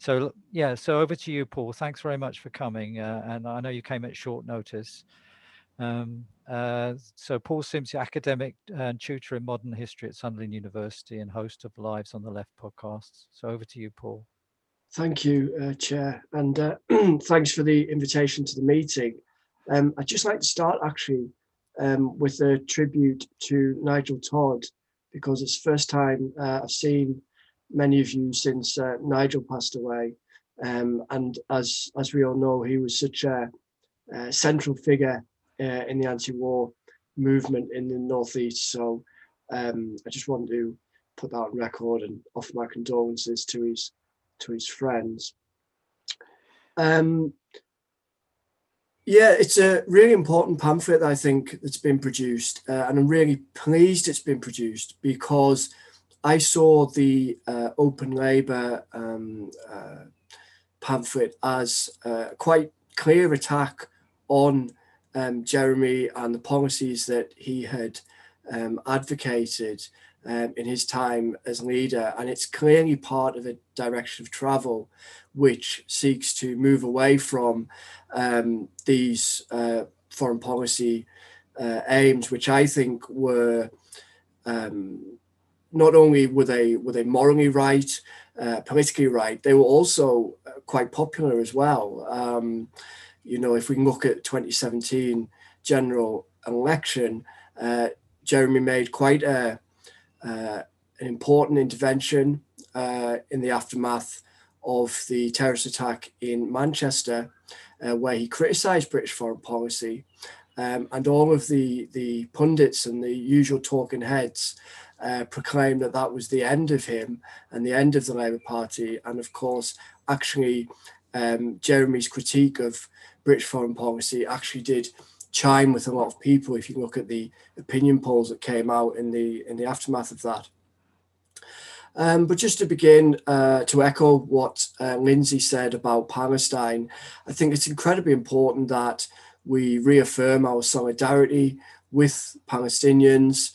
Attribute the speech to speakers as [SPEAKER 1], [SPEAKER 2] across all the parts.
[SPEAKER 1] So over to you, Paul. Thanks very much for coming. And I know you came at short notice. So Paul Simpson, academic and tutor in modern history at Sunderland University and host of Lives on the Left podcasts. So over to you, Paul.
[SPEAKER 2] Thank you, Chair, and thanks for the invitation to the meeting. I'd just like to start actually with a tribute to Nigel Todd, because it's the first time I've seen many of you since Nigel passed away. And as we all know, he was such a central figure in the anti-war movement in the Northeast. So I just want to put that on record and offer my condolences to his friends. Yeah, it's a really important pamphlet, I think, that's been produced, and I'm really pleased it's been produced, because I saw the Open Labour pamphlet as a quite clear attack on Jeremy and the policies that he had advocated in his time as leader, and it's clearly part of a direction of travel which seeks to move away from these foreign policy aims, which I think were not only were they morally right, politically right, they were also quite popular as well. If we can look at 2017 general election, Jeremy made quite an important intervention in the aftermath of the terrorist attack in Manchester, where he criticised British foreign policy, and all of the pundits and the usual talking heads proclaimed that was the end of him and the end of the Labour Party. And of course, actually, Jeremy's critique of British foreign policy actually did chime with a lot of people, if you look at the opinion polls that came out in the aftermath of that. But just to begin, to echo what Lindsay said about Palestine, I think it's incredibly important that we reaffirm our solidarity with Palestinians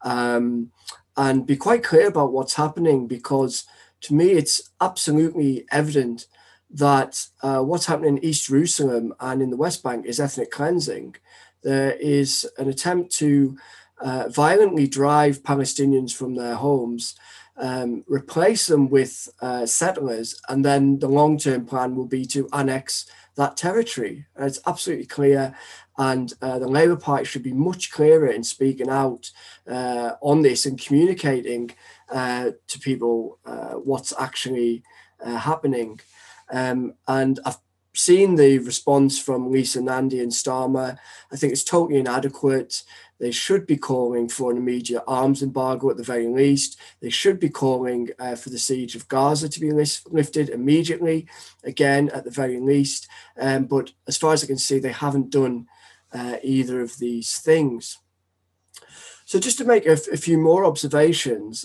[SPEAKER 2] and be quite clear about what's happening, because to me it's absolutely evident that what's happening in East Jerusalem and in the West Bank is ethnic cleansing. There is an attempt to violently drive Palestinians from their homes, replace them with settlers, and then the long-term plan will be to annex that territory. And it's absolutely clear, and the Labour Party should be much clearer in speaking out on this and communicating to people what's actually happening. And I've seen the response from Lisa Nandy and Starmer. I think it's totally inadequate. They should be calling for an immediate arms embargo at the very least. They should be calling for the siege of Gaza to be lifted immediately, again, at the very least. But as far as I can see, they haven't done either of these things. So just to make a few more observations,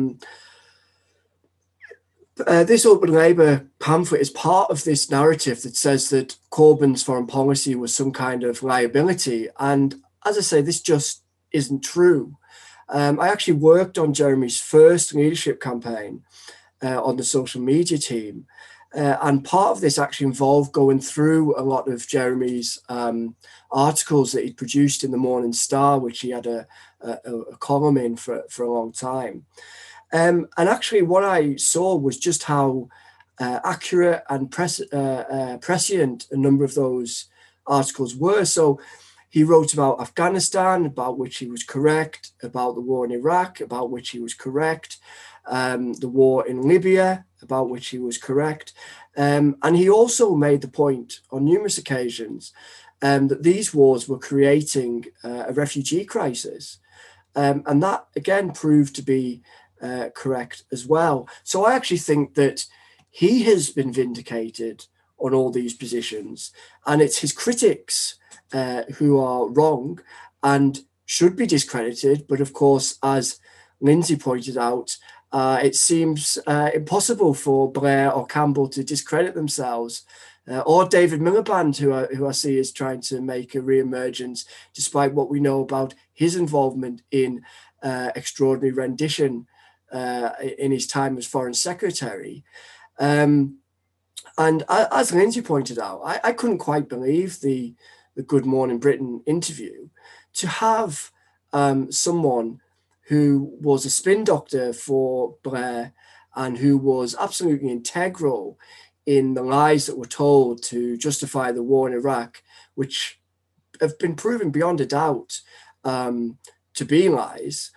[SPEAKER 2] this Open Labour pamphlet is part of this narrative that says that Corbyn's foreign policy was some kind of liability. And as I say, this just isn't true. I actually worked on Jeremy's first leadership campaign on the social media team. And part of this actually involved going through a lot of Jeremy's articles that he'd produced in the Morning Star, which he had a column in for a long time. And actually what I saw was just how accurate and prescient a number of those articles were. So he wrote about Afghanistan, about which he was correct, about the war in Iraq, about which he was correct, the war in Libya, about which he was correct. And he also made the point on numerous occasions that these wars were creating a refugee crisis. And that, again, proved to be correct as well. So I actually think that he has been vindicated on all these positions, and it's his critics who are wrong and should be discredited. But of course, as Lindsay pointed out, it seems impossible for Blair or Campbell to discredit themselves, or David Miliband, who I see is trying to make a re-emergence, despite what we know about his involvement in extraordinary rendition in his time as Foreign Secretary. And as Lindsay pointed out, I couldn't quite believe the Good Morning Britain interview, to have someone who was a spin doctor for Blair and who was absolutely integral in the lies that were told to justify the war in Iraq, which have been proven beyond a doubt to be lies,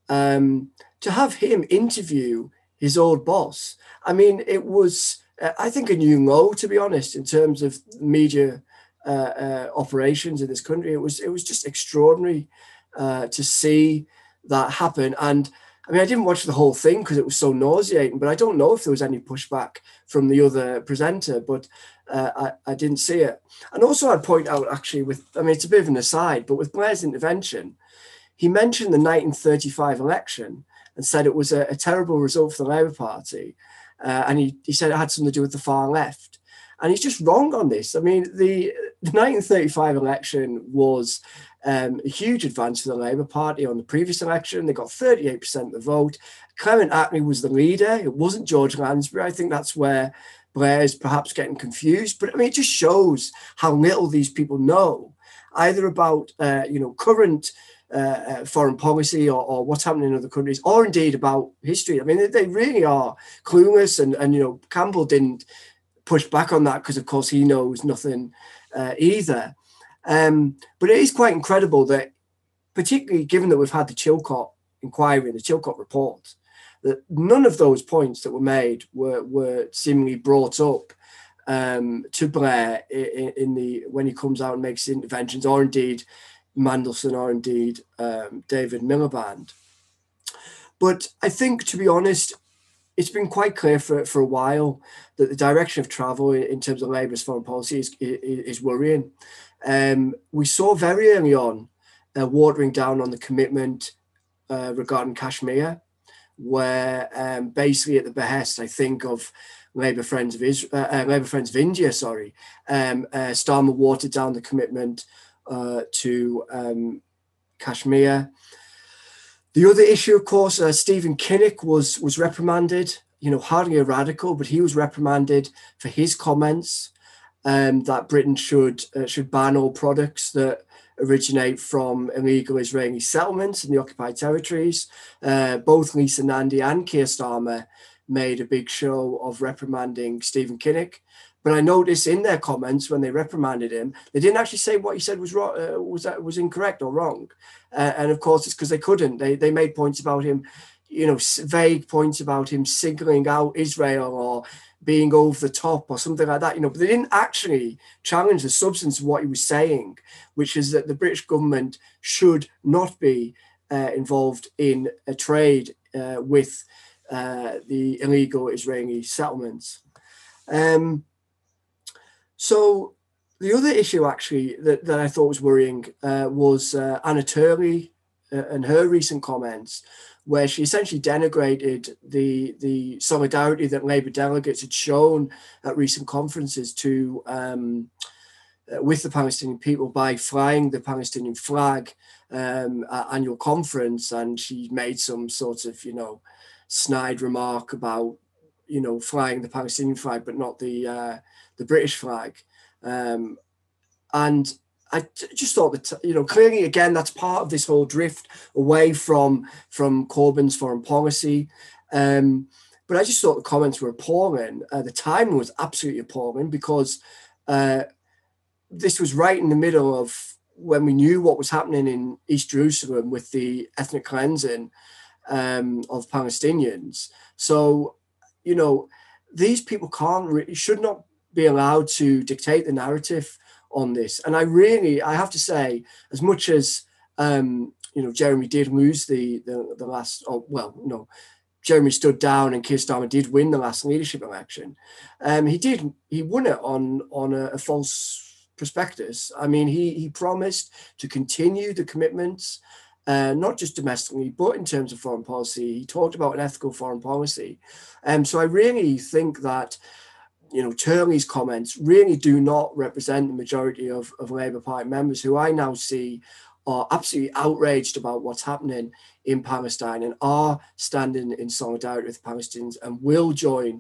[SPEAKER 2] to have him interview his old boss. I mean, it was, I think, a new low, to be honest, in terms of media operations in this country. It was just extraordinary to see that happen. And I mean, I didn't watch the whole thing because it was so nauseating, but I don't know if there was any pushback from the other presenter, but I didn't see it. And also I'd point out, actually, I mean, it's a bit of an aside, but with Blair's intervention, he mentioned the 1935 election and said it was a terrible result for the Labour Party. And he said it had something to do with the far left. And he's just wrong on this. I mean, the 1935 election was a huge advance for the Labour Party on the previous election. They got 38% of the vote. Clement Attlee was the leader. It wasn't George Lansbury. I think that's where Blair is perhaps getting confused. But I mean, it just shows how little these people know, either about current foreign policy or what's happening in other countries, or indeed about history. I mean, they really are clueless. And Campbell didn't push back on that because, of course, he knows nothing either. But it is quite incredible that, particularly given that we've had the Chilcot inquiry and the Chilcot report, that none of those points that were made were seemingly brought up to Blair when he comes out and makes interventions, or indeed Mandelson, or indeed David Miliband. But I think, to be honest, it's been quite clear for a while that the direction of travel in terms of Labour's foreign policy is worrying. We saw very early on watering down on the commitment regarding Kashmir, where basically at the behest, I think, of Labour Friends of India, Starmer watered down the commitment to Kashmir. The other issue, of course, Stephen Kinnock was reprimanded. Hardly a radical, but he was reprimanded for his comments that Britain should ban all products that originate from illegal Israeli settlements in the occupied territories. Both Lisa Nandy and Keir Starmer made a big show of reprimanding Stephen Kinnock. But I noticed in their comments when they reprimanded him, they didn't actually say what he said was wrong, was incorrect or wrong. And of course, it's because they couldn't. They made points about him, vague points about him singling out Israel or being over the top or something like that. But they didn't actually challenge the substance of what he was saying, which is that the British government should not be involved in a trade with the illegal Israeli settlements. So the other issue, actually, that I thought was worrying was Anna Turley and her recent comments, where she essentially denigrated the solidarity that Labour delegates had shown at recent conferences with the Palestinian people by flying the Palestinian flag at annual conference. And she made some sort of, snide remark about, flying the Palestinian flag, but not the British flag. And I just thought that, clearly, again, that's part of this whole drift away from Corbyn's foreign policy. But I just thought the comments were appalling. The timing was absolutely appalling because this was right in the middle of when we knew what was happening in East Jerusalem with the ethnic cleansing of Palestinians. So, these people should not be allowed to dictate the narrative on this. And I have to say, as much as Jeremy did lose the last, Jeremy stood down and Keir Starmer did win the last leadership election. He won it on a false prospectus. I mean, he promised to continue the commitments, not just domestically, but in terms of foreign policy. He talked about an ethical foreign policy. So I really think that Turley's comments really do not represent the majority of Labour Party members, who I now see are absolutely outraged about what's happening in Palestine and are standing in solidarity with the Palestinians and will join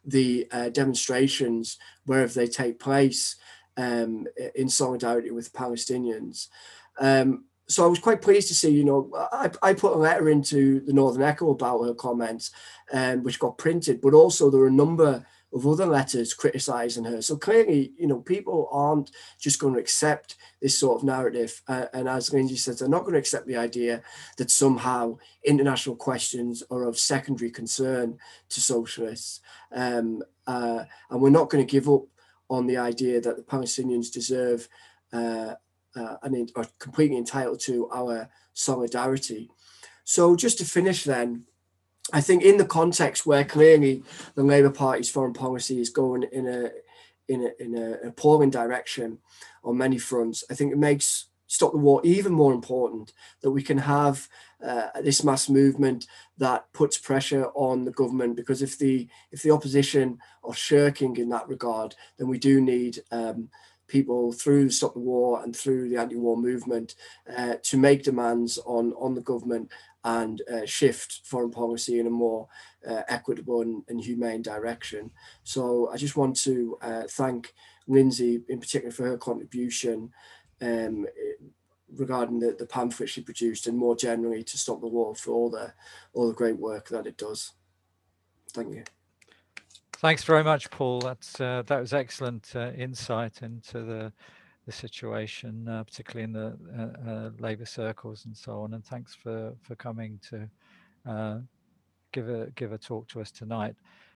[SPEAKER 2] the demonstrations wherever they take place in solidarity with Palestinians. So I was quite pleased to see, you know, I put a letter into the Northern Echo about her comments, which got printed, but also there were a number of other letters criticising her. So clearly, you know, people aren't just going to accept this sort of narrative. And as Lindsay says, they're not going to accept the idea that somehow international questions are of secondary concern to socialists. And we're not going to give up on the idea that the Palestinians deserve and are completely entitled to our solidarity. So just to finish then, I think in the context where clearly the Labour Party's foreign policy is going in an appalling direction on many fronts, I think it makes Stop the War even more important, that we can have this mass movement that puts pressure on the government, because if the opposition are shirking in that regard, then we do need people through Stop the War and through the anti-war movement to make demands on the government and shift foreign policy in a more equitable and humane direction. So I just want to thank Lindsay in particular for her contribution regarding the pamphlet she produced, and more generally to Stop the War for all the great work that it does. Thank you.
[SPEAKER 1] Thanks very much, Paul. That was excellent insight into the situation, particularly in the Labour circles and so on. And thanks for coming to give a talk to us tonight.